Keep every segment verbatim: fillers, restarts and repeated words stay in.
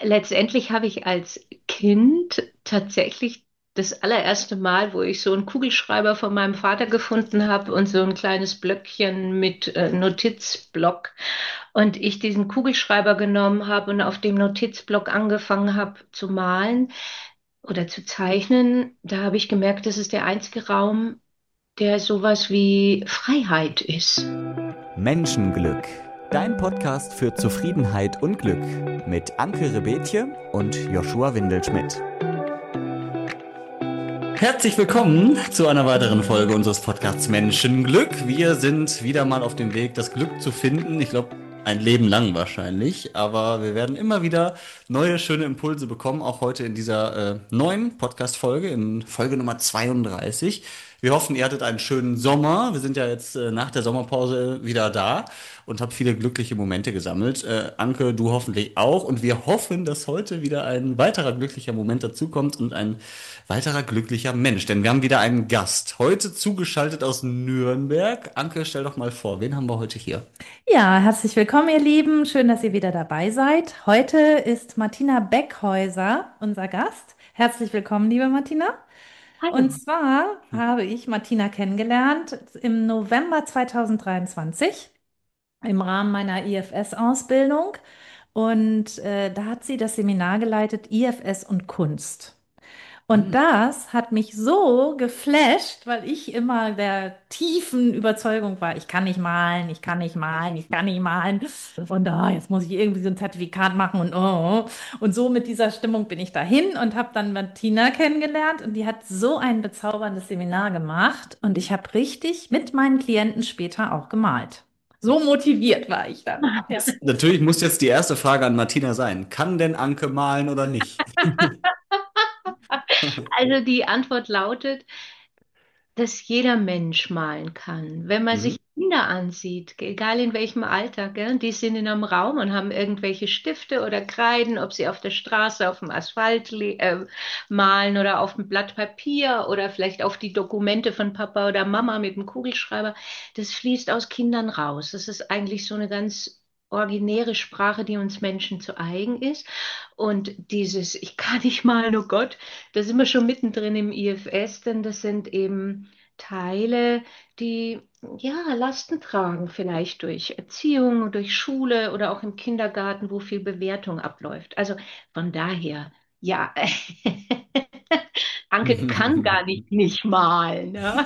Letztendlich habe ich als Kind tatsächlich das allererste Mal, wo ich so einen Kugelschreiber von meinem Vater gefunden habe und so ein kleines Blöckchen mit äh, Notizblock und ich diesen Kugelschreiber genommen habe und auf dem Notizblock angefangen habe zu malen oder zu zeichnen, da habe ich gemerkt, das ist der einzige Raum, der sowas wie Freiheit ist. Menschenglück. Dein Podcast für Zufriedenheit und Glück mit Anke Rebetje und Joshua Windelschmidt. Herzlich willkommen zu einer weiteren Folge unseres Podcasts Menschenglück. Wir sind wieder mal auf dem Weg, das Glück zu finden. Ich glaube, ein Leben lang wahrscheinlich, aber wir werden immer wieder neue, schöne Impulse bekommen, auch heute in dieser äh, neuen Podcast-Folge, in Folge Nummer zweiunddreißig. Wir hoffen, ihr hattet einen schönen Sommer. Wir sind ja jetzt äh, nach der Sommerpause wieder da und habe viele glückliche Momente gesammelt. Äh, Anke, du hoffentlich auch. Und wir hoffen, dass heute wieder ein weiterer glücklicher Moment dazukommt und ein weiterer glücklicher Mensch. Denn wir haben wieder einen Gast. Heute zugeschaltet aus Nürnberg. Anke, stell doch mal vor, wen haben wir heute hier? Ja, herzlich willkommen, ihr Lieben. Schön, dass ihr wieder dabei seid. Heute ist Martina Beckhäuser unser Gast. Herzlich willkommen, liebe Martina. Und Hallo. zwar habe ich Martina kennengelernt im November zweitausenddreiundzwanzig im Rahmen meiner I F S-Ausbildung. Und äh, da hat sie das Seminar geleitet, I F S und Kunst. Und Hm. das hat mich so geflasht, weil ich immer der tiefen Überzeugung war, ich kann nicht malen, ich kann nicht malen, ich kann nicht malen. Und ah, jetzt muss ich irgendwie so ein Zertifikat machen und oh. Und so mit dieser Stimmung bin ich dahin und habe dann Martina kennengelernt und die hat so ein bezauberndes Seminar gemacht und ich habe richtig mit meinen Klienten später auch gemalt. So motiviert war ich dann. Ja. Natürlich muss jetzt die erste Frage an Martina sein. Kann denn Anke malen oder nicht? Also die Antwort lautet, dass jeder Mensch malen kann. Wenn man Mhm. sich Kinder ansieht, egal in welchem Alter, gell, die sind in einem Raum und haben irgendwelche Stifte oder Kreiden, ob sie auf der Straße, auf dem Asphalt le- äh, malen oder auf dem Blatt Papier oder vielleicht auf die Dokumente von Papa oder Mama mit dem Kugelschreiber. Das fließt aus Kindern raus. Das ist eigentlich so eine ganz originäre Sprache, die uns Menschen zu eigen ist. Und dieses, ich kann nicht malen, oh Gott, da sind wir schon mittendrin im I F S, denn das sind eben Teile, die ja Lasten tragen, vielleicht durch Erziehung, durch Schule oder auch im Kindergarten, wo viel Bewertung abläuft. Also von daher, ja, Anke kann gar nicht nicht malen. Ne?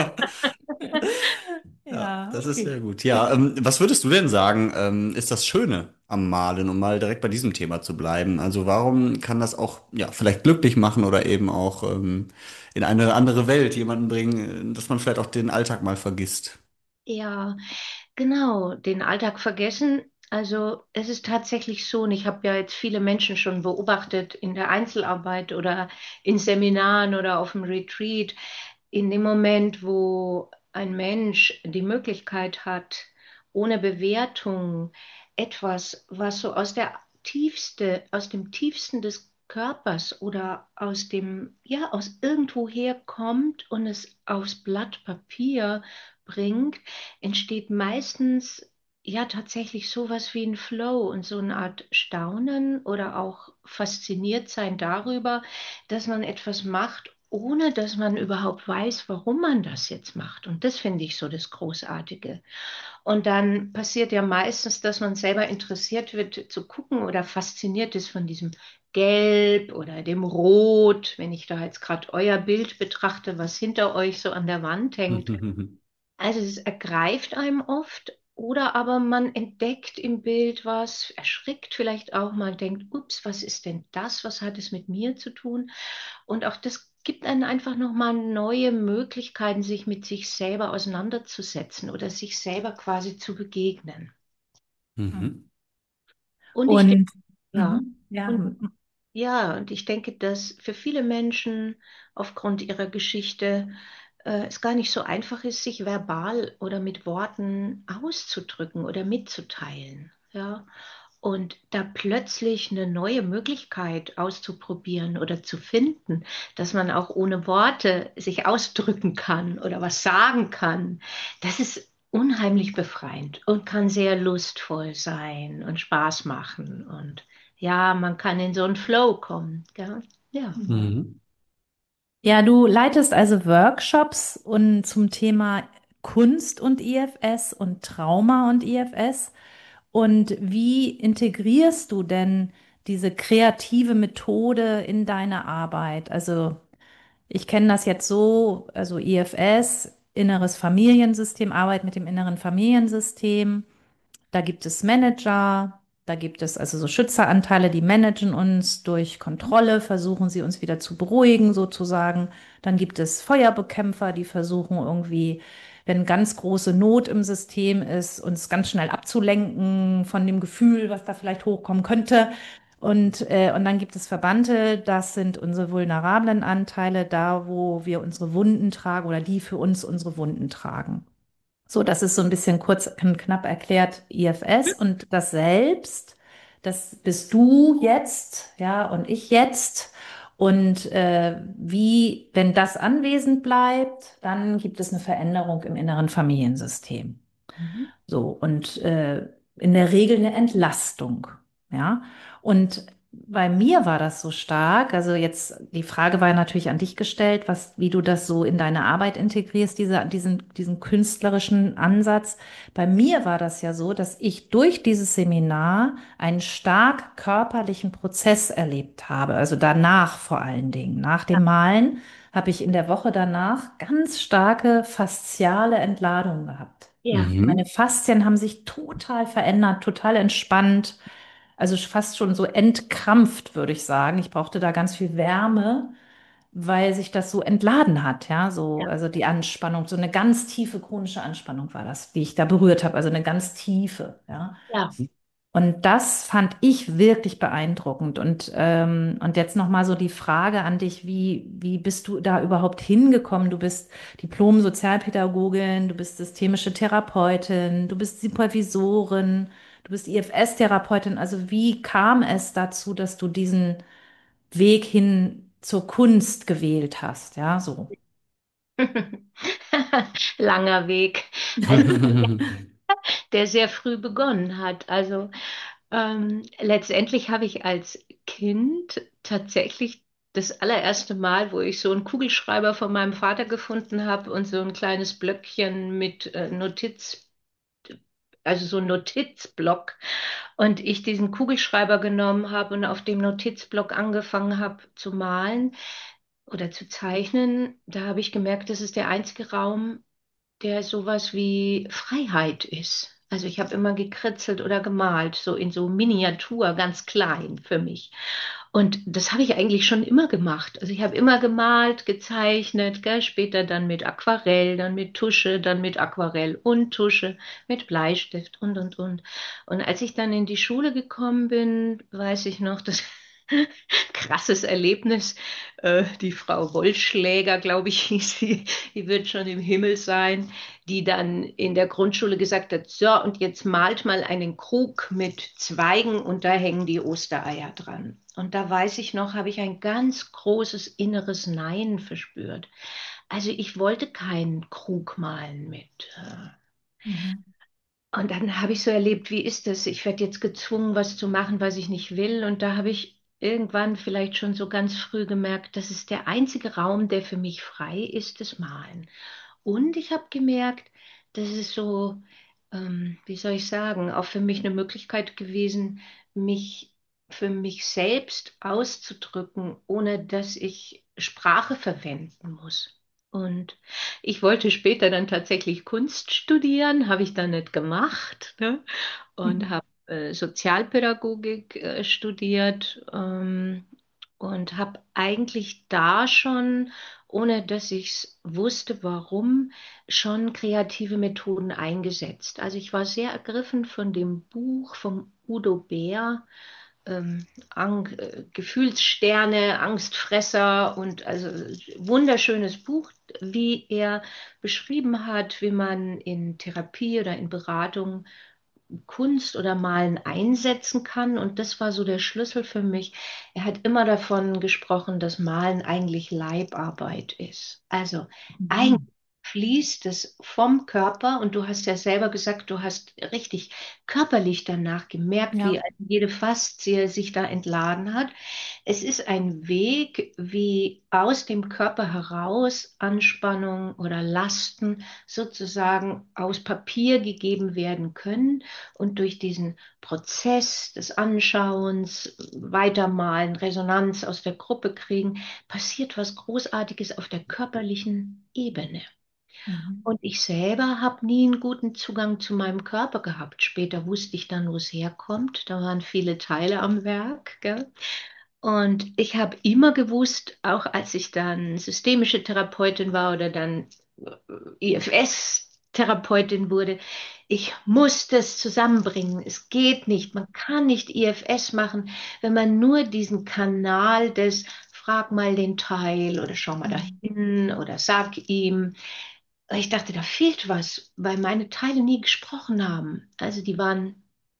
Ja, Ja, das ist okay. sehr gut. Ja, ähm, was würdest du denn sagen, ähm, ist das Schöne am Malen, um mal direkt bei diesem Thema zu bleiben? Also warum kann das auch, ja, vielleicht glücklich machen oder eben auch ähm, in eine andere Welt jemanden bringen, äh, dass man vielleicht auch den Alltag mal vergisst? Ja, genau, den Alltag vergessen. Also es ist tatsächlich so, und ich habe ja jetzt viele Menschen schon beobachtet in der Einzelarbeit oder in Seminaren oder auf dem Retreat, in dem Moment, wo ein Mensch die Möglichkeit hat, ohne Bewertung etwas, was so aus der tiefste, aus dem tiefsten des Körpers oder aus dem, ja, aus irgendwoher kommt und es aufs Blatt Papier bringt, entsteht meistens ja tatsächlich sowas wie ein Flow und so eine Art Staunen oder auch fasziniert sein darüber, dass man etwas macht, ohne dass man überhaupt weiß, warum man das jetzt macht. Und das finde ich so das Großartige. Und dann passiert ja meistens, dass man selber interessiert wird zu gucken oder fasziniert ist von diesem Gelb oder dem Rot, wenn ich da jetzt gerade euer Bild betrachte, was hinter euch so an der Wand hängt. Also es ergreift einem oft oder aber man entdeckt im Bild was, erschrickt vielleicht auch mal, denkt, ups, was ist denn das? Was hat es mit mir zu tun? Und auch das gibt einem einfach nochmal neue Möglichkeiten, sich mit sich selber auseinanderzusetzen oder sich selber quasi zu begegnen. Mhm. Und ich denke, Und ja, mhm, ja. und ja, und ich denke, dass für viele Menschen aufgrund ihrer Geschichte äh, es gar nicht so einfach ist, sich verbal oder mit Worten auszudrücken oder mitzuteilen. Ja. Und da plötzlich eine neue Möglichkeit auszuprobieren oder zu finden, dass man auch ohne Worte sich ausdrücken kann oder was sagen kann, das ist unheimlich befreiend und kann sehr lustvoll sein und Spaß machen. Und ja, man kann in so einen Flow kommen. Gell? Ja. Mhm. Ja, du leitest also Workshops und zum Thema Kunst und I F S und Trauma und I F S. Und wie integrierst du denn diese kreative Methode in deine Arbeit? Also ich kenne das jetzt so, also I F S, inneres Familiensystem, Arbeit mit dem inneren Familiensystem. Da gibt es Manager, da gibt es also so Schützeranteile, die managen uns durch Kontrolle, versuchen sie uns wieder zu beruhigen sozusagen. Dann gibt es Feuerbekämpfer, die versuchen irgendwie, wenn ganz große Not im System ist, uns ganz schnell abzulenken von dem Gefühl, was da vielleicht hochkommen könnte. Und, äh, und dann gibt es Verbannte, das sind unsere vulnerablen Anteile, da wo wir unsere Wunden tragen oder die für uns unsere Wunden tragen. So, das ist so ein bisschen kurz und knapp erklärt I F S und das Selbst, das bist du jetzt, ja, und ich jetzt. Und äh, wie, wenn das anwesend bleibt, dann gibt es eine Veränderung im inneren Familiensystem. Mhm. So, und äh, in der Regel eine Entlastung. Ja. Und bei mir war das so stark. Also jetzt, die Frage war ja natürlich an dich gestellt, was, wie du das so in deine Arbeit integrierst, diese, diesen, diesen künstlerischen Ansatz. Bei mir war das ja so, dass ich durch dieses Seminar einen stark körperlichen Prozess erlebt habe. Also danach vor allen Dingen. Nach dem Malen habe ich in der Woche danach ganz starke fasziale Entladungen gehabt. Ja, Meine Mhm. Faszien haben sich total verändert, total entspannt, also fast schon so entkrampft, würde ich sagen. Ich brauchte da ganz viel Wärme, weil sich das so entladen hat, ja, so, ja, also die Anspannung, so eine ganz tiefe chronische Anspannung war das, die ich da berührt habe, also eine ganz tiefe, ja. ja. Und das fand ich wirklich beeindruckend. Und, ähm, und jetzt nochmal so die Frage an dich, wie, wie bist du da überhaupt hingekommen? Du bist Diplom-Sozialpädagogin, du bist systemische Therapeutin, du bist Supervisorin, du bist I F S-Therapeutin. Also wie kam es dazu, dass du diesen Weg hin zur Kunst gewählt hast? Ja, so. Langer Weg, also der sehr früh begonnen hat. Also ähm, letztendlich habe ich als Kind tatsächlich das allererste Mal, wo ich so einen Kugelschreiber von meinem Vater gefunden habe und so ein kleines Blöckchen mit äh, Notiz, also so ein Notizblock, und ich diesen Kugelschreiber genommen habe und auf dem Notizblock angefangen habe zu malen oder zu zeichnen, da habe ich gemerkt, das ist der einzige Raum, der sowas wie Freiheit ist. Also ich habe immer gekritzelt oder gemalt, so in so Miniatur, ganz klein für mich. Und das habe ich eigentlich schon immer gemacht. Also ich habe immer gemalt, gezeichnet, gell, später dann mit Aquarell, dann mit Tusche, dann mit Aquarell und Tusche, mit Bleistift und, und, und. Und als ich dann in die Schule gekommen bin, weiß ich noch, das krasses Erlebnis. Äh, die Frau Wollschläger, glaube ich, hieß sie, die wird schon im Himmel sein, die dann in der Grundschule gesagt hat, so, und jetzt malt mal einen Krug mit Zweigen und da hängen die Ostereier dran. Und da weiß ich noch, habe ich ein ganz großes inneres Nein verspürt. Also ich wollte keinen Krug malen mit. Äh, Mhm. und dann habe ich so erlebt, wie ist das? Ich werde jetzt gezwungen, was zu machen, was ich nicht will. Und da habe ich irgendwann vielleicht schon so ganz früh gemerkt, das ist der einzige Raum, der für mich frei ist, das Malen. Und ich habe gemerkt, das ist so, ähm, wie soll ich sagen, auch für mich eine Möglichkeit gewesen, mich für mich selbst auszudrücken, ohne dass ich Sprache verwenden muss. Und ich wollte später dann tatsächlich Kunst studieren, habe ich dann nicht gemacht, ne? Und habe äh, Sozialpädagogik äh, studiert, ähm, und habe eigentlich da schon, ohne dass ich es wusste, warum, schon kreative Methoden eingesetzt. Also ich war sehr ergriffen von dem Buch von Udo Bär, ähm, Ang äh, Gefühlssterne, Angstfresser, und also wunderschönes Buch, wie er beschrieben hat, wie man in Therapie oder in Beratung Kunst oder Malen einsetzen kann. Und das war so der Schlüssel für mich. Er hat immer davon gesprochen, dass Malen eigentlich Leibarbeit ist. Also eigentlich Mhm. fließt es vom Körper und du hast ja selber gesagt, du hast richtig körperlich danach gemerkt, wie Ja. jede Faszie sich da entladen hat. Es ist ein Weg, wie aus dem Körper heraus Anspannung oder Lasten sozusagen aus Papier gegeben werden können und durch diesen Prozess des Anschauens, Weitermalen, Resonanz aus der Gruppe kriegen, passiert was Großartiges auf der körperlichen Ebene. Mhm. Und ich selber habe nie einen guten Zugang zu meinem Körper gehabt. Später wusste ich dann, wo es herkommt. Da waren viele Teile am Werk, gell? Und ich habe immer gewusst, auch als ich dann systemische Therapeutin war oder dann I F S-Therapeutin wurde, ich muss das zusammenbringen. Es geht nicht. Man kann nicht I F S machen, wenn man nur diesen Kanal des Frag mal den Teil oder schau mal Mhm. dahin oder sag ihm. Ich dachte, da fehlt was, weil meine Teile nie gesprochen haben. Also die waren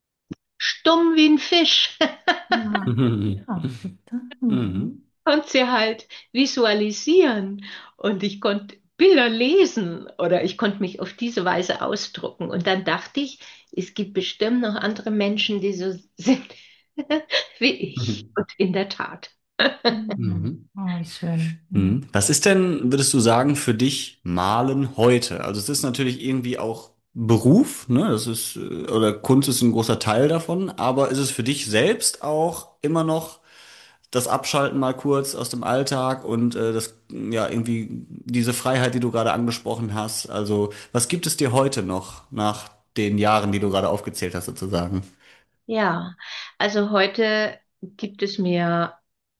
stumm wie ein Fisch. Ja. Mhm. Ja. Mhm. Mhm. Konnte sie halt visualisieren und ich konnte Bilder lesen oder ich konnte mich auf diese Weise ausdrucken. Und dann dachte ich, es gibt bestimmt noch andere Menschen, die so sind wie ich. Und in der Tat. Mhm. Mhm. Oh, wie schön. Ja. Mhm. Was ist denn, würdest du sagen, für dich Malen heute? Also es ist natürlich irgendwie auch Beruf, ne? Das ist, äh, oder Kunst ist ein großer Teil davon, aber ist es für dich selbst auch immer noch das Abschalten mal kurz aus dem Alltag und äh, das, ja, irgendwie diese Freiheit, die du gerade angesprochen hast? Also was gibt es dir heute noch nach den Jahren, die du gerade aufgezählt hast, sozusagen? Ja, also heute gibt es mir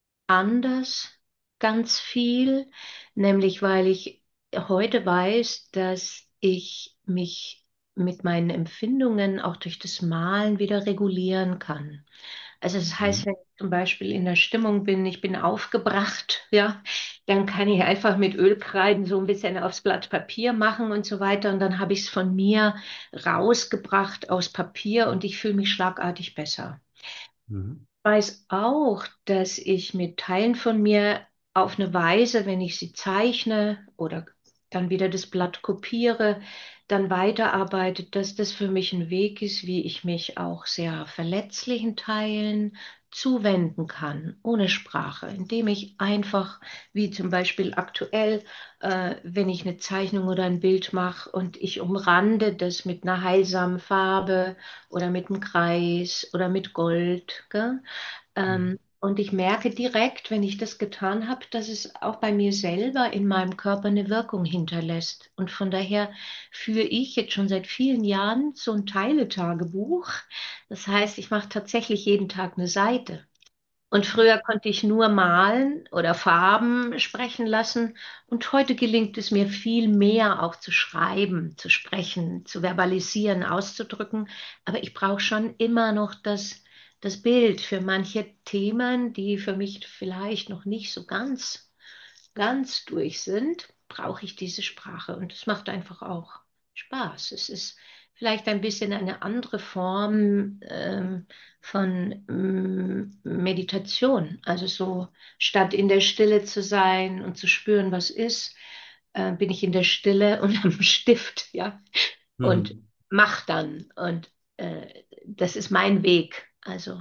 anders ganz viel, nämlich weil ich heute weiß, dass ich mich mit meinen Empfindungen auch durch das Malen wieder regulieren kann. Also das heißt, Mhm. wenn ich zum Beispiel in der Stimmung bin, ich bin aufgebracht, ja, dann kann ich einfach mit Ölkreiden so ein bisschen aufs Blatt Papier machen und so weiter und dann habe ich es von mir rausgebracht aus Papier und ich fühle mich schlagartig besser. Mhm. Weiß auch, dass ich mit Teilen von mir auf eine Weise, wenn ich sie zeichne oder dann wieder das Blatt kopiere, dann weiterarbeite, dass das für mich ein Weg ist, wie ich mich auch sehr verletzlichen Teilen zuwenden kann, ohne Sprache, indem ich einfach, wie zum Beispiel aktuell, äh, wenn ich eine Zeichnung oder ein Bild mache und ich umrande das mit einer heilsamen Farbe oder mit einem Kreis oder mit Gold, gell? Ähm, und ich merke direkt, wenn ich das getan habe, dass es auch bei mir selber in meinem Körper eine Wirkung hinterlässt. Und von daher führe ich jetzt schon seit vielen Jahren so ein Teiletagebuch. Das heißt, ich mache tatsächlich jeden Tag eine Seite. Und früher konnte ich nur malen oder Farben sprechen lassen. Und heute gelingt es mir viel mehr auch zu schreiben, zu sprechen, zu verbalisieren, auszudrücken. Aber ich brauche schon immer noch das, das Bild für manche Themen, die für mich vielleicht noch nicht so ganz, ganz durch sind, brauche ich diese Sprache. Und es macht einfach auch Spaß. Es ist vielleicht ein bisschen eine andere Form ähm, von ähm, Meditation. Also so statt in der Stille zu sein und zu spüren, was ist, äh, bin ich in der Stille und am Stift, ja, und Mhm. mach dann. Und äh, das ist mein Weg. Also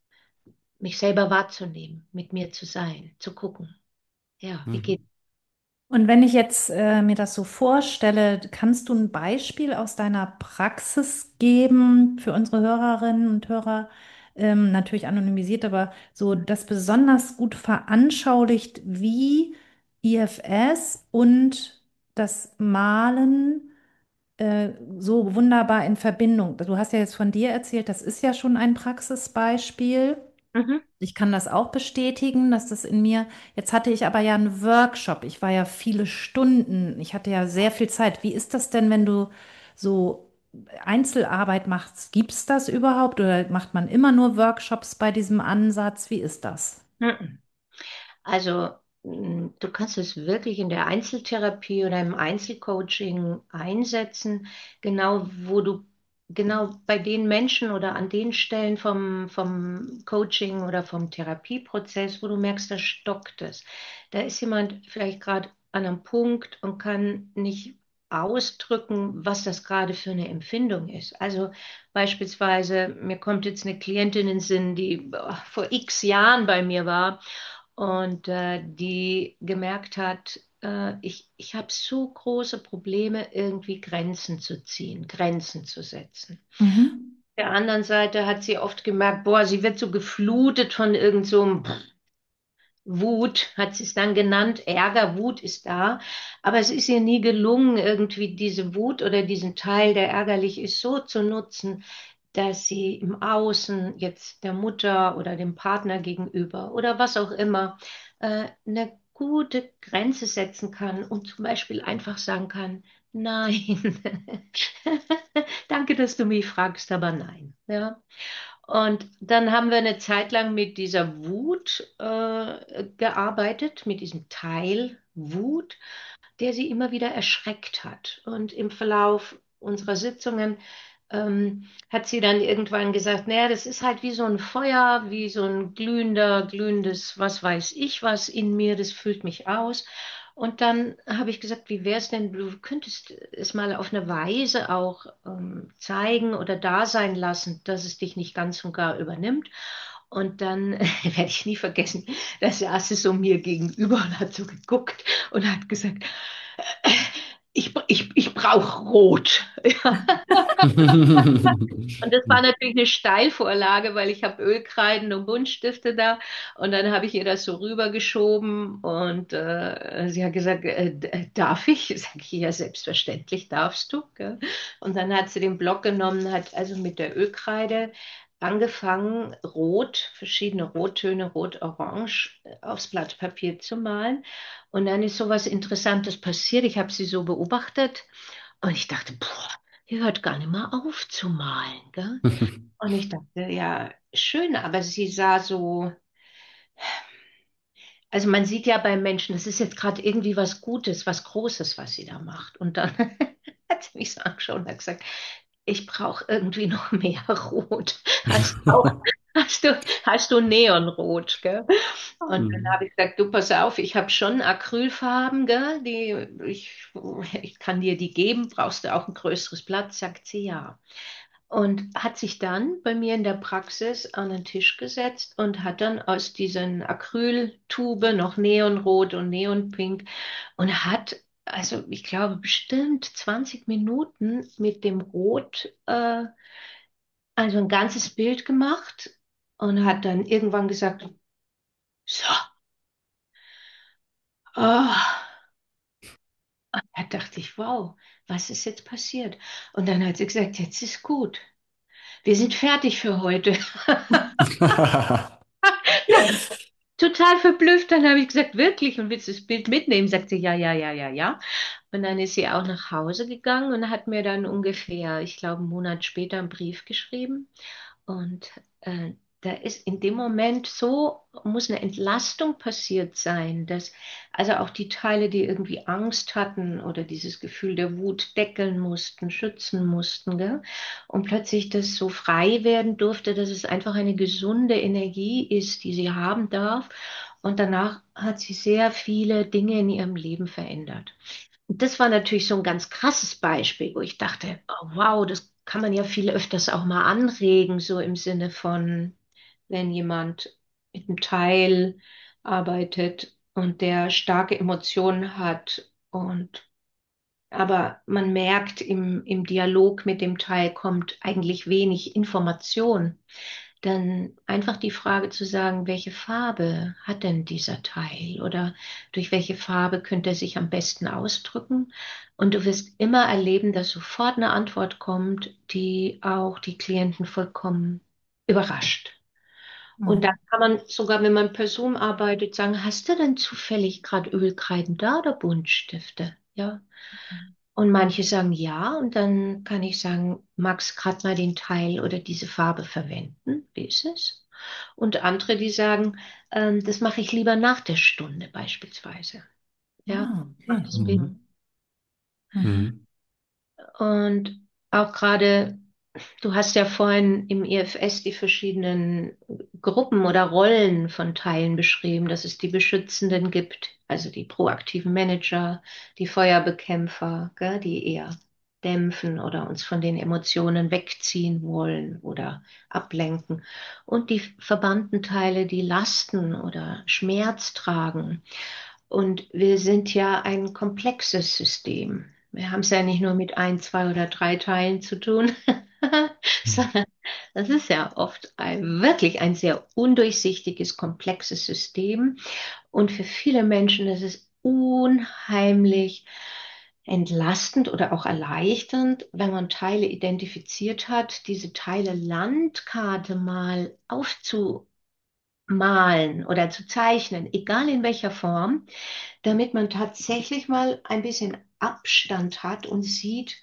mich selber wahrzunehmen, mit mir zu sein, zu gucken. Ja, wie geht. Mhm. Und wenn ich jetzt äh, mir das so vorstelle, kannst du ein Beispiel aus deiner Praxis geben für unsere Hörerinnen und Hörer? Ähm, natürlich anonymisiert, aber so, das besonders gut veranschaulicht, wie I F S und das Malen äh, so wunderbar in Verbindung. Du hast ja jetzt von dir erzählt, das ist ja schon ein Praxisbeispiel. Mhm. Ich kann das auch bestätigen, dass das in mir, jetzt hatte ich aber ja einen Workshop, ich war ja viele Stunden, ich hatte ja sehr viel Zeit. Wie ist das denn, wenn du so Einzelarbeit machst? Gibt es das überhaupt oder macht man immer nur Workshops bei diesem Ansatz? Wie ist das? Mhm. Also, mh, du kannst es wirklich in der Einzeltherapie oder im Einzelcoaching einsetzen, genau wo du, genau bei den Menschen oder an den Stellen vom, vom Coaching oder vom Therapieprozess, wo du merkst, da stockt es. Da ist jemand vielleicht gerade an einem Punkt und kann nicht ausdrücken, was das gerade für eine Empfindung ist. Also beispielsweise, mir kommt jetzt eine Klientin in den Sinn, die boah, vor x Jahren bei mir war und äh, die gemerkt hat, äh, ich, ich habe so große Probleme, irgendwie Grenzen zu ziehen, Grenzen zu setzen. Mhm. Der anderen Seite hat sie oft gemerkt, boah, sie wird so geflutet von irgend so einem Wut, hat sie es dann genannt. Ärger, Wut ist da. Aber es ist ihr nie gelungen, irgendwie diese Wut oder diesen Teil, der ärgerlich ist, so zu nutzen, dass sie im Außen jetzt der Mutter oder dem Partner gegenüber oder was auch immer äh, eine gute Grenze setzen kann und zum Beispiel einfach sagen kann, nein, danke, dass du mich fragst, aber nein. Ja? Und dann haben wir eine Zeit lang mit dieser Wut äh, gearbeitet, mit diesem Teil Wut, der sie immer wieder erschreckt hat. Und im Verlauf unserer Sitzungen ähm, hat sie dann irgendwann gesagt, naja, das ist halt wie so ein Feuer, wie so ein glühender, glühendes, was weiß ich was in mir, das füllt mich aus. Und dann habe ich gesagt, wie wäre es denn, du könntest es mal auf eine Weise auch ähm, zeigen oder da sein lassen, dass es dich nicht ganz und gar übernimmt. Und dann werde ich nie vergessen, da saß sie so mir gegenüber und hat so geguckt und hat gesagt, äh, ich, ich, ich brauche Rot. Und das war natürlich eine Steilvorlage, weil ich habe Ölkreiden und Buntstifte da. Und dann habe ich ihr das so rübergeschoben und äh, sie hat gesagt, äh, d- darf ich? Sag ich, ja, selbstverständlich darfst du. Gell? Und dann hat sie den Block genommen, hat also mit der Ölkreide angefangen, rot, verschiedene Rottöne, rot-orange, äh, aufs Blatt Papier zu malen. Und dann ist so was Interessantes passiert. Ich habe sie so beobachtet und ich dachte, boah, die hört gar nicht mehr auf zu malen, gell? Und ich dachte, ja, schön, aber sie sah so, also man sieht ja beim Menschen, das ist jetzt gerade irgendwie was Gutes, was Großes, was sie da macht. Und dann hat sie mich so angeschaut und hat gesagt, ich brauche irgendwie noch mehr Rot. Hast du auch, hast du, hast du Neonrot, gell? Und dann habe ich gesagt, du pass auf, ich habe schon Acrylfarben, gell? Die, ich, ich kann dir die geben, brauchst du auch ein größeres Blatt? Sagt sie ja. Und hat sich dann bei mir in der Praxis an den Tisch gesetzt und hat dann aus diesen Acryltube noch Neonrot und Neonpink und hat, also ich glaube, bestimmt zwanzig Minuten mit dem Rot, äh, also ein ganzes Bild gemacht und hat dann irgendwann gesagt, so, oh. Da dachte ich, wow, was ist jetzt passiert? Und dann hat sie gesagt, jetzt ist gut. Wir sind fertig für heute. Total verblüfft. Dann habe ich gesagt, wirklich? Und willst du das Bild mitnehmen? Sagt sie, ja, ja, ja, ja, ja. Und dann ist sie auch nach Hause gegangen und hat mir dann ungefähr, ich glaube, einen Monat später einen Brief geschrieben. Und äh, da ist in dem Moment so, muss eine Entlastung passiert sein, dass also auch die Teile, die irgendwie Angst hatten oder dieses Gefühl der Wut deckeln mussten, schützen mussten, gell? Und plötzlich das so frei werden durfte, dass es einfach eine gesunde Energie ist, die sie haben darf. Und danach hat sie sehr viele Dinge in ihrem Leben verändert. Und das war natürlich so ein ganz krasses Beispiel, wo ich dachte, oh, wow, das kann man ja viel öfters auch mal anregen, so im Sinne von, wenn jemand mit einem Teil arbeitet und der starke Emotionen hat und aber man merkt, im, im Dialog mit dem Teil kommt eigentlich wenig Information. Dann einfach die Frage zu sagen, welche Farbe hat denn dieser Teil oder durch welche Farbe könnte er sich am besten ausdrücken? Und du wirst immer erleben, dass sofort eine Antwort kommt, die auch die Klienten vollkommen überrascht. Und dann Mhm. kann man sogar, wenn man per Zoom arbeitet, sagen, hast du denn zufällig gerade Ölkreiden da oder Buntstifte? Ja. Und manche sagen ja, und dann kann ich sagen, magst gerade mal den Teil oder diese Farbe verwenden? Wie ist es? Und andere, die sagen, ähm, das mache ich lieber nach der Stunde beispielsweise. Ja, Ah, mach okay. das Bild. Mhm. Mhm. Mhm. Mhm. Und auch gerade, Du hast ja vorhin im I F S die verschiedenen Gruppen oder Rollen von Teilen beschrieben, dass es die Beschützenden gibt, also die proaktiven Manager, die Feuerbekämpfer, gell, die eher dämpfen oder uns von den Emotionen wegziehen wollen oder ablenken. Und die verbannten Teile, die Lasten oder Schmerz tragen. Und wir sind ja ein komplexes System. Wir haben es ja nicht nur mit ein, zwei oder drei Teilen zu tun, sondern das ist ja oft ein, wirklich ein sehr undurchsichtiges, komplexes System. Und für viele Menschen ist es unheimlich entlastend oder auch erleichternd, wenn man Teile identifiziert hat, diese Teile Landkarte mal aufzumalen oder zu zeichnen, egal in welcher Form, damit man tatsächlich mal ein bisschen Abstand hat und sieht,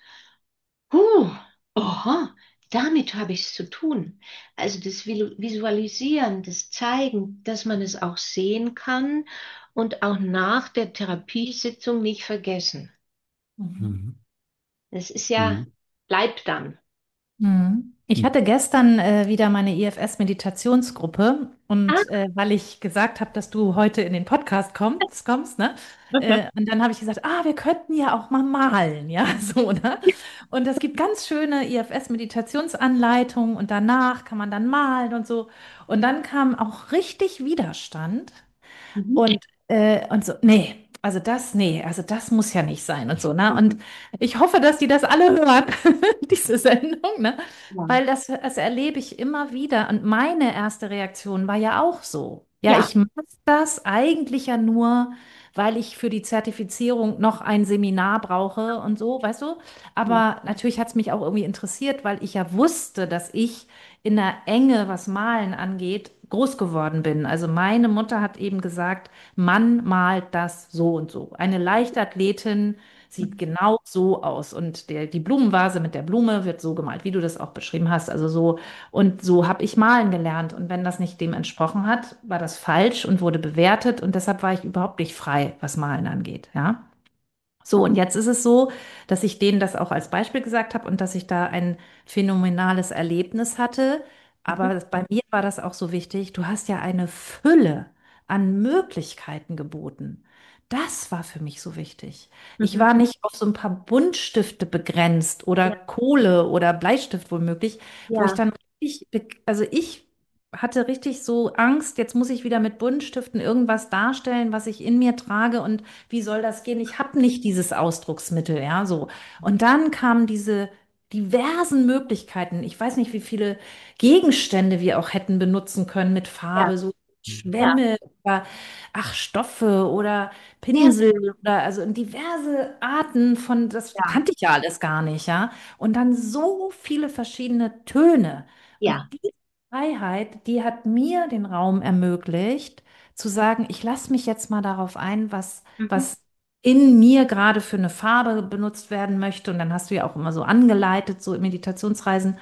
huh, aha, damit habe ich es zu tun. Also das Vilu- Visualisieren, das Zeigen, dass man es auch sehen kann und auch nach der Therapiesitzung nicht vergessen. Mhm. Mhm. Das ist ja, Mhm. bleibt dann. Mhm. Ich hatte gestern äh, wieder meine I F S-Meditationsgruppe Ah, und äh, weil ich gesagt habe, dass du heute in den Podcast kommst, kommst, ne? Äh, und dann habe ich gesagt, ah, wir könnten ja auch mal malen, ja, so, ne? Und es gibt ganz schöne I F S-Meditationsanleitungen und danach kann man dann malen und so. Und dann kam auch richtig Widerstand. mhm. Und, äh, und so, nee, also das, nee, also das muss ja nicht sein und so, ne? Und ich hoffe, dass die das alle hören, diese Sendung, ne? Ja, Weil das, das erlebe ich immer wieder. Und meine erste Reaktion war ja auch so. Ja, ja, ich mache das eigentlich ja nur, weil ich für die Zertifizierung noch ein Seminar brauche und so, weißt du? ja, Aber natürlich hat es mich auch irgendwie interessiert, weil ich ja wusste, dass ich in der Enge, was Malen angeht, groß geworden bin. Also meine Mutter hat eben gesagt, Mann malt das so und so. Eine Leichtathletin sieht genau so aus und der, die Blumenvase mit der Blume wird so gemalt, wie du das auch beschrieben hast. Also so und so habe ich malen gelernt und wenn das nicht dem entsprochen hat, war das falsch und wurde bewertet und deshalb war ich überhaupt nicht frei, was Malen angeht, ja. So, und jetzt ist es so, dass ich denen das auch als Beispiel gesagt habe und dass ich da ein phänomenales Erlebnis hatte. mhm. Aber das, bei mir war das auch so wichtig. Du hast ja eine Fülle an Möglichkeiten geboten. Das war für mich so wichtig. Ich Mhm. war nicht auf so ein paar Buntstifte begrenzt oder Ja, Kohle oder Bleistift womöglich, wo ich ja, dann richtig, be- also ich hatte richtig so Angst, jetzt muss ich wieder mit Buntstiften irgendwas darstellen, was ich in mir trage und wie soll das gehen? Ich habe nicht dieses Ausdrucksmittel, ja, so. Und dann kamen diese diversen Möglichkeiten. Ich weiß nicht, wie viele Gegenstände wir auch hätten benutzen können mit ja, Farbe, so ja, Schwämme oder ach, Stoffe oder ja, Pinsel oder also diverse Arten von, das ja, kannte ich ja alles gar nicht, ja. Und dann so viele verschiedene Töne. ja. Und diese Freiheit, die hat mir den Raum ermöglicht, zu sagen, ich lasse mich jetzt mal darauf ein, was, Mhm. was in mir gerade für eine Farbe benutzt werden möchte. Und dann hast du ja auch immer so angeleitet, so in Meditationsreisen.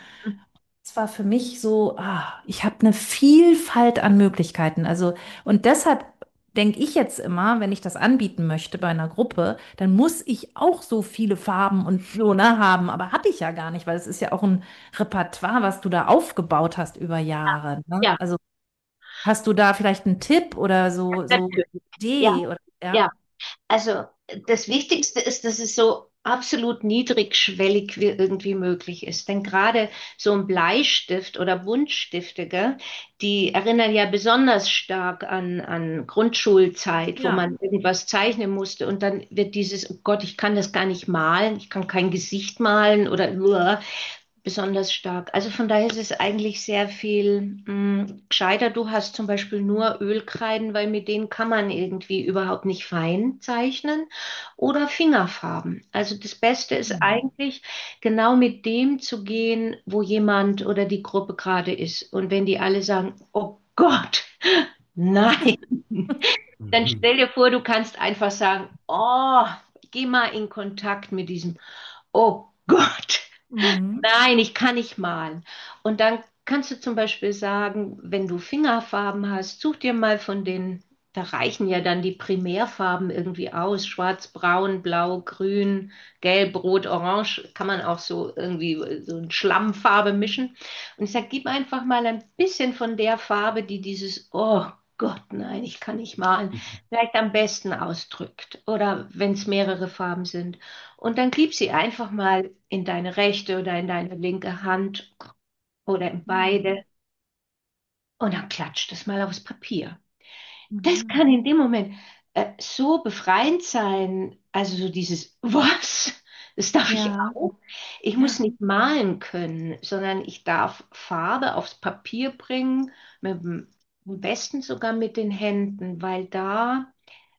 Es war für mich so, ah, ich habe eine Vielfalt an Möglichkeiten. Also, und deshalb denke ich jetzt immer, wenn ich das anbieten möchte bei einer Gruppe, dann muss ich auch so viele Farben und so, ne, haben. Aber hatte ich ja gar nicht, weil es ist ja auch ein Repertoire, was du da aufgebaut hast über Jahre, ne? Ja, Also hast du da vielleicht einen Tipp oder so, so eine natürlich. Ja, Idee oder ja? ja. Also das Wichtigste ist, dass es so absolut niedrigschwellig wie irgendwie möglich ist. Denn gerade so ein Bleistift oder Buntstifte, gell, die erinnern ja besonders stark an, an Grundschulzeit, wo Ja. man irgendwas zeichnen musste. Und dann wird dieses, oh Gott, ich kann das gar nicht malen, ich kann kein Gesicht malen oder uah, besonders stark. Also von daher ist es eigentlich sehr viel mh, gescheiter. Du hast zum Beispiel nur Ölkreiden, weil mit denen kann man irgendwie überhaupt nicht fein zeichnen oder Fingerfarben. Also das Beste ist Mhm. eigentlich genau mit dem zu gehen, wo jemand oder die Gruppe gerade ist. Und wenn die alle sagen, oh Gott, nein, dann Mhm. stell dir vor, du kannst einfach sagen, oh, geh mal in Kontakt mit diesem, oh Gott. Mhm. Nein, ich kann nicht malen. Und dann kannst du zum Beispiel sagen, wenn du Fingerfarben hast, such dir mal von den da reichen ja dann die Primärfarben irgendwie aus. Schwarz, Braun, Blau, Grün, Gelb, Rot, Orange. Kann man auch so irgendwie so eine Schlammfarbe mischen. Und ich sage, gib einfach mal ein bisschen von der Farbe, die dieses, oh Gott, nein, ich kann nicht malen, vielleicht am besten ausdrückt. Oder wenn es mehrere Farben sind. Und dann gib sie einfach mal in deine rechte oder in deine linke Hand oder in beide. Und dann klatscht es mal aufs Papier. Das Mhm. kann in dem Moment äh, so befreiend sein. Also so dieses, was? Das darf ich Ja, auch. Ich muss ja. nicht malen können, sondern ich darf Farbe aufs Papier bringen, mit dem, am besten sogar mit den Händen, weil da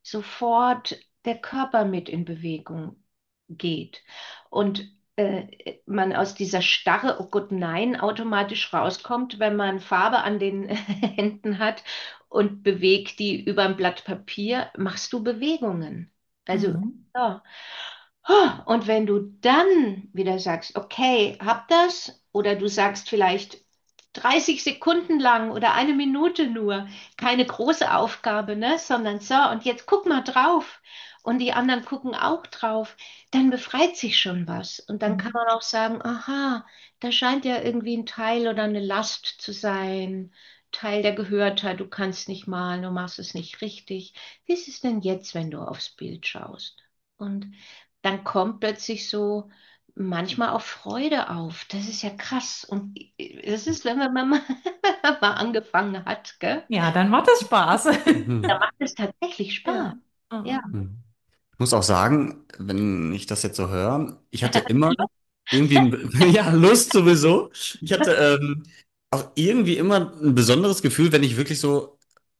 sofort der Körper mit in Bewegung geht. Und äh, man aus dieser Starre, oh Gott, nein, automatisch rauskommt, wenn man Farbe an den Händen hat und bewegt die über ein Blatt Papier, machst du Bewegungen. Also, Mhm. ja. Oh, und wenn du dann wieder sagst, okay, hab das, oder du sagst vielleicht dreißig Sekunden lang oder eine Minute nur, keine große Aufgabe, ne, sondern so, und jetzt guck mal drauf. Und die anderen gucken auch drauf, dann befreit sich schon was. Und dann kann Mhm. man auch sagen, aha, da scheint ja irgendwie ein Teil oder eine Last zu sein. Teil, der gehört hat, du kannst nicht malen, du machst es nicht richtig. Wie ist es denn jetzt, wenn du aufs Bild schaust? Und dann kommt plötzlich so manchmal auch Freude auf. Das ist ja krass. Und das ist, wenn man mal, wenn man mal angefangen hat, gell? Ja, dann macht es Spaß. Da Mhm. macht es tatsächlich Spaß. Ja. Ja. Mhm. Mhm. Ich muss auch sagen, wenn ich das jetzt so höre, ich hatte immer irgendwie, ein, ja, Lust sowieso. Ich hatte ähm, auch irgendwie immer ein besonderes Gefühl, wenn ich wirklich so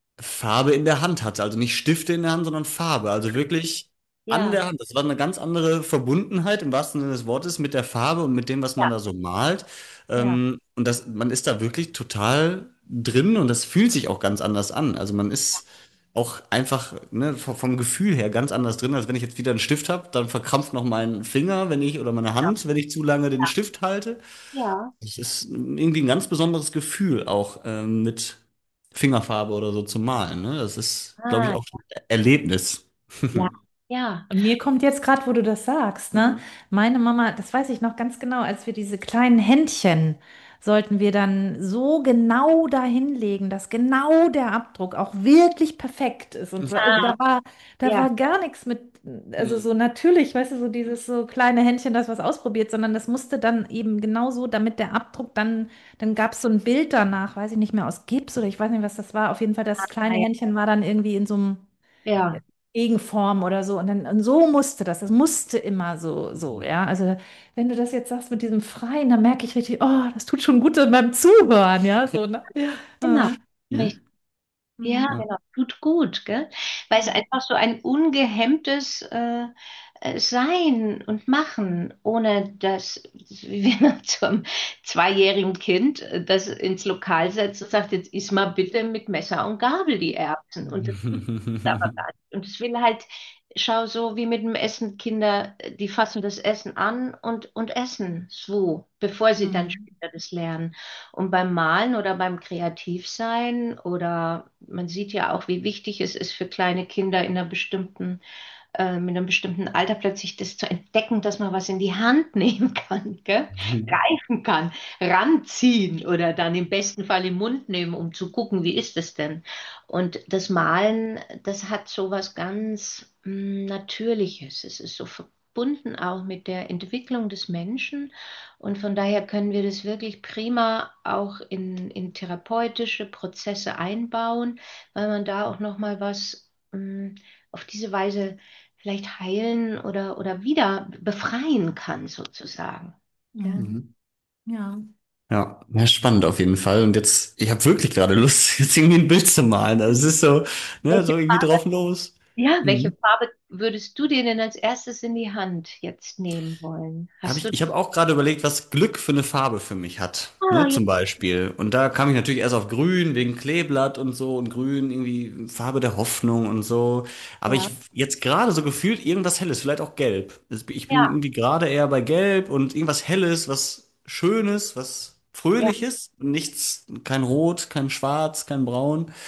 Farbe in der Hand hatte. Also nicht Stifte in der Hand, sondern Farbe. Also wirklich an Ja. der Hand. Das war eine ganz andere Verbundenheit im wahrsten Sinne des Wortes mit der Farbe und mit dem, was man Ja. da so malt. Ja. Ähm, und das, man ist da wirklich total drin und das fühlt sich auch ganz anders an. Also man ist auch einfach, ne, vom, vom Gefühl her ganz anders drin, als wenn ich jetzt wieder einen Stift habe, dann verkrampft noch mein Finger, wenn ich, oder meine Ja. Hand, wenn ich zu lange den Stift halte. Ja. Es ist irgendwie ein ganz besonderes Gefühl, auch ähm, mit Fingerfarbe oder so zu malen. Ne? Das ist, glaube ich, Ah, auch ein Erlebnis. ja. Ja. Und mir kommt jetzt gerade, wo du das sagst, ne? Meine Mama, das weiß ich noch ganz genau, als wir diese kleinen Händchen sollten wir dann so genau dahin legen, dass genau der Abdruck auch wirklich perfekt ist. Und so, also Ah, da war, da ja. war gar nichts mit, also Mhm. so natürlich, weißt du, so dieses so kleine Händchen, das was ausprobiert, sondern das musste dann eben genau so, damit der Abdruck dann, dann gab es so ein Bild danach, weiß ich nicht mehr, aus Gips oder ich weiß nicht, was das war. Auf jeden Fall, das Ah, kleine ja. Händchen war dann irgendwie in so einem Ja. Gegenform oder so. Und dann und so musste das. Das musste immer so, so, ja. Also wenn du das jetzt sagst mit diesem Freien, dann merke ich richtig, oh, das tut schon gut beim Zuhören, ja. So, ne? Genau. Ja. Ja. Richtig. Ja, Mhm. Ja. genau. Tut gut, gell? Weil es einfach so ein ungehemmtes äh, äh, Sein und Machen, ohne dass, wie wenn man zum zweijährigen Kind äh, das ins Lokal setzt und sagt, jetzt iss mal bitte mit Messer und Gabel die Erbsen. Und das tut es aber gar nicht. Und es will halt, schau so wie mit dem Essen, Kinder, äh, die fassen das Essen an und, und essen so, bevor sie dann Mhm. später das lernen. Und beim Malen oder beim Kreativsein oder man sieht ja auch, wie wichtig es ist für kleine Kinder in einer bestimmten, äh, mit einem bestimmten Alter plötzlich das zu entdecken, dass man was in die Hand nehmen kann, gell? Greifen kann, ranziehen oder dann im besten Fall im Mund nehmen, um zu gucken, wie ist es denn? Und das Malen, das hat so was ganz mm, Natürliches. Es ist so verbunden auch mit der Entwicklung des Menschen und von daher können wir das wirklich prima auch in, in therapeutische Prozesse einbauen, weil man da auch noch mal was mh, auf diese Weise vielleicht heilen oder, oder wieder befreien kann, sozusagen. Ja, Mhm. Mhm. Ja. Ja, ja, spannend auf jeden Fall. Und jetzt, ich habe wirklich gerade Lust, jetzt irgendwie ein Bild zu malen. Also es ist so, ne, welche so irgendwie Farbe, drauf los. ja, welche Mhm. Farbe würdest du dir denn als erstes in die Hand jetzt nehmen wollen? Hab Hast du? ich ich habe auch gerade überlegt, was Glück für eine Farbe für mich hat, Ah, ne, ja, zum Beispiel. Und da kam ich natürlich erst auf Grün wegen Kleeblatt und so und Grün irgendwie Farbe der Hoffnung und so. Aber ich ja, jetzt gerade so gefühlt irgendwas Helles, vielleicht auch Gelb. Es- Ich bin ja, irgendwie gerade eher bei Gelb und irgendwas Helles, was Schönes, was ja. Fröhliches. Nichts, kein Rot, kein Schwarz, kein Braun.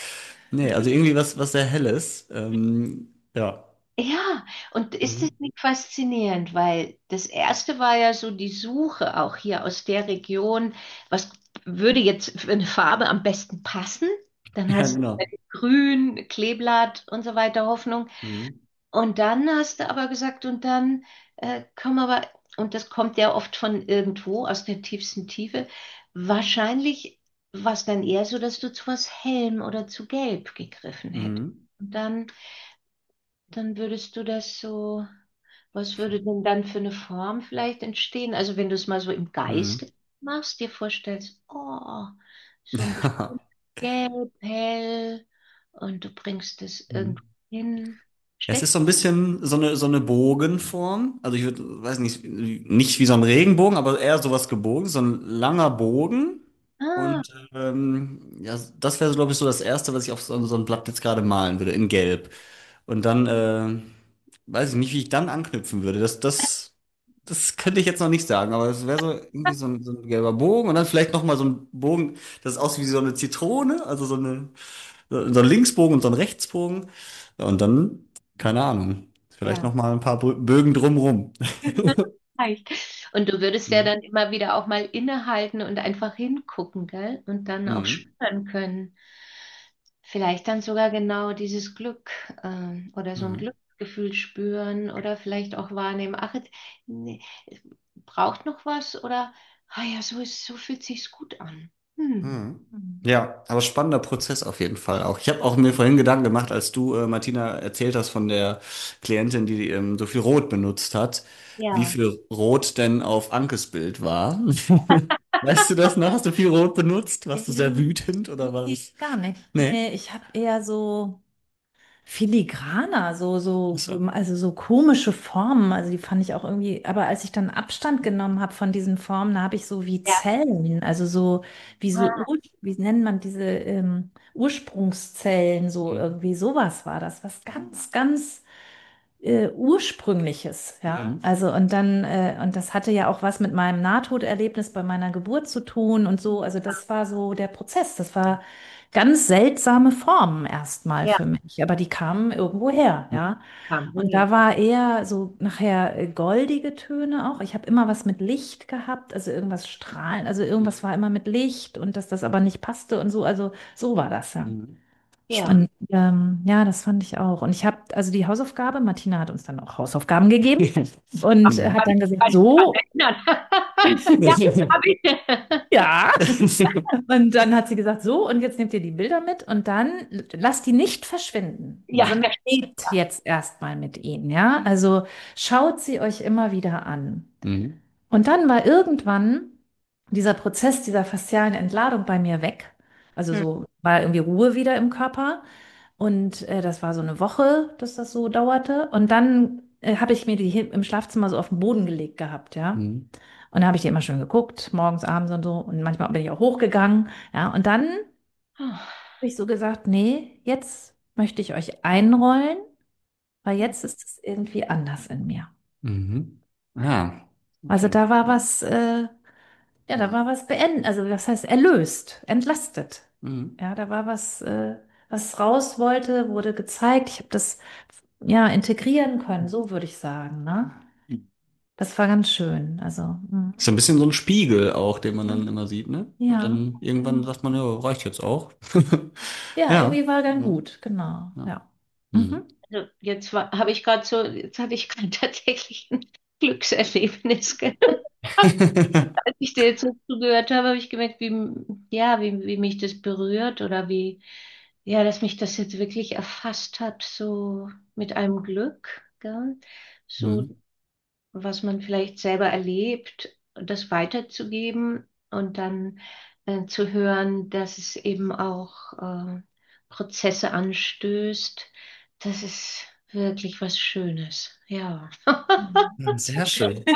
Nee, also irgendwie was, was sehr Helles. Ähm, ja. Ja, und ist es Mhm. nicht faszinierend, weil das erste war ja so die Suche auch hier aus der Region, was würde jetzt für eine Farbe am besten passen? Dann Ja, hast du genau. Grün, Kleeblatt und so weiter, Hoffnung. Mhm. Und dann hast du aber gesagt, und dann äh, kommen aber, und das kommt ja oft von irgendwo aus der tiefsten Tiefe, wahrscheinlich war es dann eher so, dass du zu was Hellem oder zu Gelb gegriffen hättest. Mhm. Und dann, dann würdest du das so, was würde denn dann für eine Form vielleicht entstehen? Also wenn du es mal so im Mhm. Geiste machst, dir vorstellst, oh, so ein bestimmtes Gelb, hell, und du bringst es irgendwo Mhm. hin. Es ist Stellst so ein bisschen so eine, so eine Bogenform. Also ich würde, weiß nicht, nicht wie so ein Regenbogen, aber eher sowas gebogen, so ein langer Bogen. Ah, Und ähm, ja, das wäre, glaube ich, so das Erste, was ich auf so, so ein Blatt jetzt gerade malen würde, in Gelb. Und dann, äh, weiß ich nicht, wie ich dann anknüpfen würde. Das, das, das könnte ich jetzt noch nicht sagen, aber es wäre so irgendwie so ein, so ein gelber Bogen und dann vielleicht noch mal so ein Bogen, das aussieht wie so eine Zitrone, also so eine, so so ein Linksbogen und so ein Rechtsbogen. Ja, und dann, keine Ahnung, vielleicht ja, noch mal ein paar Bö- Bögen drumrum. leicht. Und du würdest ja Mhm. dann immer wieder auch mal innehalten und einfach hingucken, gell? Und dann auch Mhm. spüren können. Vielleicht dann sogar genau dieses Glück ähm, oder so ein Mhm. Glücksgefühl spüren oder vielleicht auch wahrnehmen, ach, jetzt, nee, es braucht noch was oder, ah ja, so ist, so fühlt sich's gut an. Hm. Mhm. Hm. Ja, aber spannender Prozess auf jeden Fall auch. Ich habe auch mir vorhin Gedanken gemacht, als du, äh, Martina, erzählt hast von der Klientin, die ähm, so viel Rot benutzt hat, wie Ja. viel Rot denn auf Ankes Bild war. Weißt du das noch? Hast du viel Rot benutzt? Warst du sehr Ähm, wütend oder war Nee, es? gar nicht. Nee. Nee, ich habe eher so filigraner, so, so, Achso. also so komische Formen. Also die fand ich auch irgendwie, aber als ich dann Abstand genommen habe von diesen Formen, da habe ich so wie Ja. Zellen, also so wie so, Ah, Ur, wie nennt man diese ähm, Ursprungszellen, so Mhm. irgendwie sowas war das, was ganz, ganz äh, Ursprüngliches, ja. Mhm. Also und dann, äh, und das hatte ja auch was mit meinem Nahtoderlebnis bei meiner Geburt zu tun und so. Also das war so der Prozess. Das war ganz seltsame Formen erstmal ja, für mich, aber die kamen irgendwo her, ja. kam Und woher. da war eher so nachher äh, goldige Töne auch. Ich habe immer was mit Licht gehabt, also irgendwas strahlen, also irgendwas war immer mit Licht und dass das aber nicht passte und so. Also so war das ja. Mhm. Ja. Spannend. Und ähm, ja, das fand ich auch. Und ich habe also die Hausaufgabe, Martina hat uns dann auch Hausaufgaben gegeben Ach, und äh, hat kann dann ich gesagt, kann ich mich so, dran erinnern. Ja, habe ich. ja. Und dann hat sie gesagt, so, und jetzt nehmt ihr die Bilder mit und dann lasst die nicht verschwinden, Ja, sondern das, redet jetzt erstmal mit ihnen, ja. Also schaut sie euch immer wieder an. Mhm. Und dann war irgendwann dieser Prozess dieser faszialen Entladung bei mir weg. Also hm. so war irgendwie Ruhe wieder im Körper. Und äh, das war so eine Woche, dass das so dauerte. Und dann äh, habe ich mir die hier im Schlafzimmer so auf den Boden gelegt gehabt, ja. Mhm. Und da habe ich die immer schön geguckt, morgens, abends und so. Und manchmal bin ich auch hochgegangen, ja. Und dann habe Oh, ich so gesagt, nee, jetzt möchte ich euch einrollen, weil jetzt ist es irgendwie anders in mir. Mhm. Ah, Also okay. da war was, äh, ja, da war was beendet, also das heißt erlöst, entlastet. Mhm. Ja, da war was, äh, was raus wollte, wurde gezeigt. Ich habe das ja integrieren können, so würde ich sagen, ne? Das war ganz schön. Also, mm. Ist so ein bisschen so ein Spiegel auch, den man dann immer sieht, ne? Und Ja. dann irgendwann sagt man, ja, reicht jetzt auch. Ja, Ja. irgendwie war dann Ja. gut, genau. Ja. Ja. Mhm. Mhm. also jetzt habe ich gerade so, jetzt hatte ich gerade tatsächlich ein Glückserlebnis. Gell? Als ich dir jetzt so zugehört habe, habe ich gemerkt, wie, ja, wie, wie mich das berührt oder wie, ja, dass mich das jetzt wirklich erfasst hat, so mit einem Glück, gell? So, Mhm. was man vielleicht selber erlebt, das weiterzugeben und dann äh, zu hören, dass es eben auch äh, Prozesse anstößt. Das ist wirklich was Schönes. Ja. Ja, sehr schön.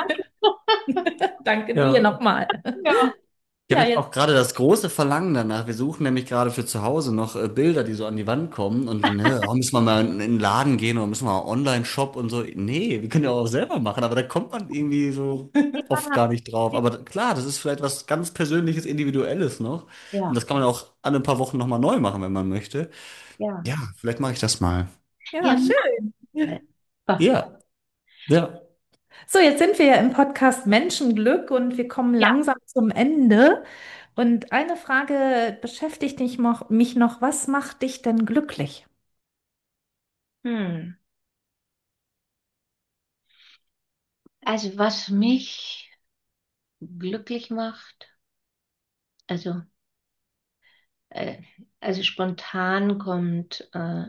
Danke dir Ja. nochmal. Ja. Ich habe Ja, jetzt jetzt. auch gerade das große Verlangen danach. Wir suchen nämlich gerade für zu Hause noch äh, Bilder, die so an die Wand kommen. Und ne, oh, müssen wir mal in den Laden gehen oder müssen wir mal Online-Shop und so. Nee, wir können ja auch selber machen, aber da kommt man irgendwie so. oft gar nicht drauf. Aber klar, das ist vielleicht was ganz Persönliches, Individuelles noch. Und Ja, das kann man auch alle ein paar Wochen nochmal neu machen, wenn man möchte. ja. Ja, vielleicht mache ich das mal. Ja, Ja, schön. mach. Ja, ja. So, jetzt sind wir ja im Podcast Menschenglück und wir kommen Ja. langsam zum Ende. Und eine Frage beschäftigt mich noch, mich noch, was macht dich denn glücklich? Hm. Also was mich glücklich macht, also, äh, also spontan kommt, äh,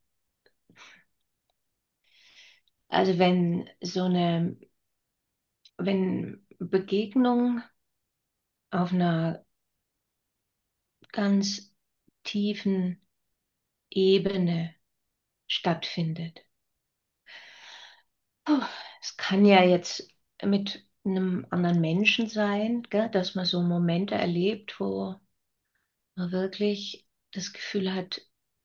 also wenn so eine, wenn Begegnung auf einer ganz tiefen Ebene stattfindet. Puh, es kann ja jetzt mit einem anderen Menschen sein, gell, dass man so Momente erlebt, wo man wirklich das Gefühl hat,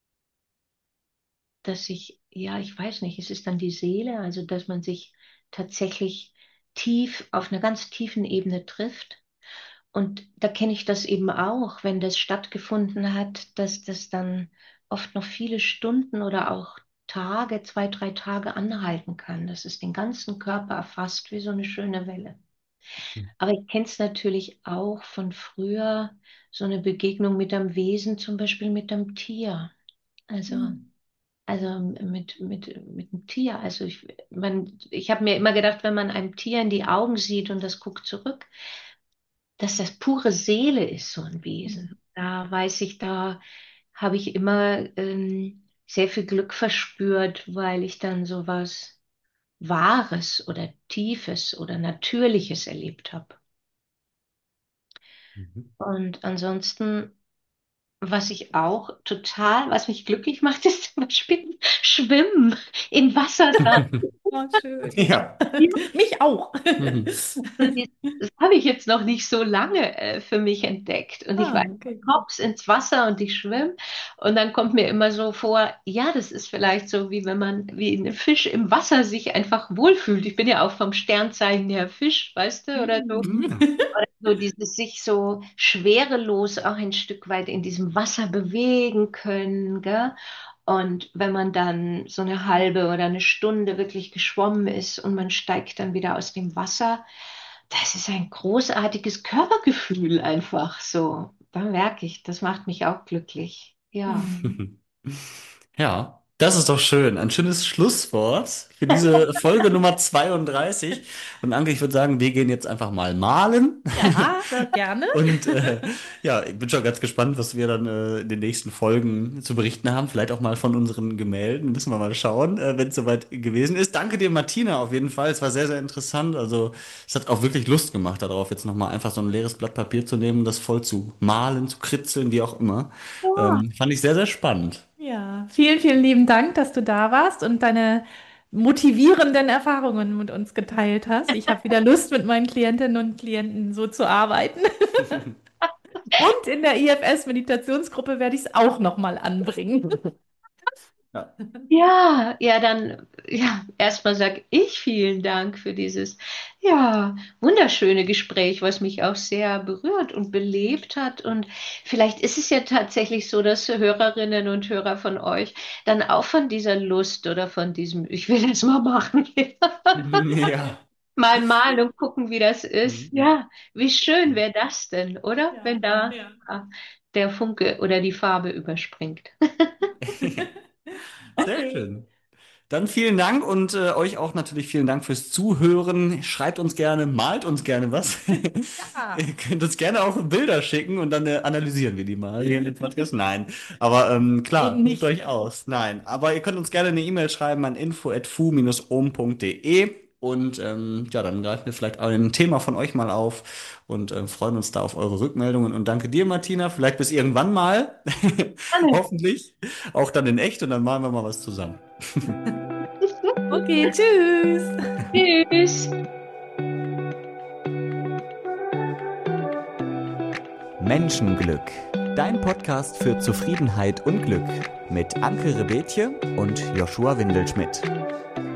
dass sich, ja, ich weiß nicht, es ist dann die Seele, also dass man sich tatsächlich tief auf einer ganz tiefen Ebene trifft. Und da kenne ich das eben auch, wenn das stattgefunden hat, dass das dann oft noch viele Stunden oder auch Tage, zwei, drei Tage anhalten kann, dass es den ganzen Körper erfasst wie so eine schöne Welle. Aber ich kenne es natürlich auch von früher, so eine Begegnung mit einem Wesen, zum Beispiel mit einem Tier. Also Hm. also mit, mit, mit einem Tier. Also ich, man, ich habe mir immer gedacht, wenn man einem Tier in die Augen sieht und das guckt zurück, dass das pure Seele ist, so ein Wesen. Da weiß ich, da habe ich immer ähm, sehr viel Glück verspürt, weil ich dann so was Wahres oder Tiefes oder Natürliches erlebt habe. Mhm. Und ansonsten, was ich auch total, was mich glücklich macht, ist zum Beispiel Schwimmen in Wasser sein. Oh, schön. Ja. Mich auch. Mhm. Also das das habe ich jetzt noch nicht so lange äh, für mich entdeckt. Und ich Ah, weiß, okay. hops ins Wasser und ich schwimme. Und dann kommt mir immer so vor, ja, das ist vielleicht so, wie wenn man, wie ein Fisch im Wasser sich einfach wohlfühlt. Ich bin ja auch vom Sternzeichen her Fisch, weißt du, oder so. Hm. Ja. So dieses sich so schwerelos auch ein Stück weit in diesem Wasser bewegen können, gell? Und wenn man dann so eine halbe oder eine Stunde wirklich geschwommen ist und man steigt dann wieder aus dem Wasser, das ist ein großartiges Körpergefühl einfach so. Da merke ich, das macht mich auch glücklich. Ja. Hm. Ja, das ist doch schön. Ein schönes Schlusswort für diese Folge Nummer zweiunddreißig. Und Anke, ich würde sagen, wir gehen jetzt einfach mal malen. Ja, sehr gerne. Und äh, ja, ich bin schon ganz gespannt, was wir dann äh, in den nächsten Folgen zu berichten haben. Vielleicht auch mal von unseren Gemälden. Müssen wir mal schauen, äh, wenn es soweit gewesen ist. Danke dir, Martina, auf jeden Fall. Es war sehr, sehr interessant. Also es hat auch wirklich Lust gemacht, darauf jetzt nochmal einfach so ein leeres Blatt Papier zu nehmen, das voll zu malen, zu kritzeln, wie auch immer. Ja. Ähm, fand ich sehr, sehr spannend. Ja, vielen, vielen lieben Dank, dass du da warst und deine motivierenden Erfahrungen mit uns geteilt hast. Ich habe wieder Lust, mit meinen Klientinnen und Klienten so zu arbeiten. Und in der I F S-Meditationsgruppe werde ich es auch nochmal anbringen. Ja. Ja, ja, dann, ja, erstmal sage ich vielen Dank für dieses, ja, wunderschöne Gespräch, was mich auch sehr berührt und belebt hat. Und vielleicht ist es ja tatsächlich so, dass Hörerinnen und Hörer von euch dann auch von dieser Lust oder von diesem, ich will das mal machen, Ja. mal malen und gucken, wie das ist. Mhm. Ja, wie schön wäre das denn, oder? Ja, Wenn da ja. ah, der Funke oder die Farbe überspringt. Sehr Okay. schön. Dann vielen Dank und äh, euch auch natürlich vielen Dank fürs Zuhören. Schreibt uns gerne, malt uns gerne was. Ja, Ihr könnt uns gerne auch Bilder schicken und dann äh, analysieren wir die mal hier in den Podcast. Nein, aber ähm, klar, eben ruft nicht. euch aus. Nein, aber ihr könnt uns gerne eine E-Mail schreiben an info at fu dash ohm punkt de und ähm, ja, dann greifen wir vielleicht ein Thema von euch mal auf und ähm, freuen uns da auf eure Rückmeldungen. Und danke dir, Martina. Vielleicht bis irgendwann mal. Hoffentlich. Auch dann in echt und dann malen wir mal was zusammen. Okay, tschüss. Tschüss. Menschenglück, dein Podcast für Zufriedenheit und Glück mit Anke Rebetje und Joshua Windelschmidt.